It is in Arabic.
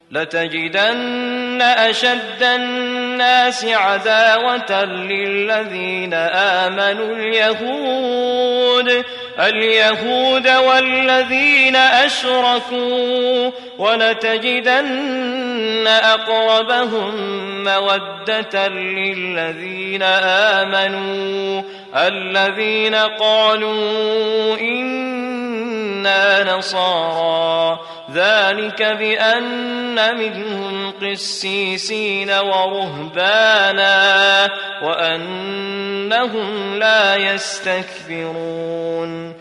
لتجدن أشد الناس عداوة للذين آمنوا اليهود والذين أشركوا، ولتجدن أقربهم مودة للذين آمنوا الذين قالوا إنا نصارى، ذلك بأن منهم قسيسين ورهبانا وأنهم لا يستكبرون.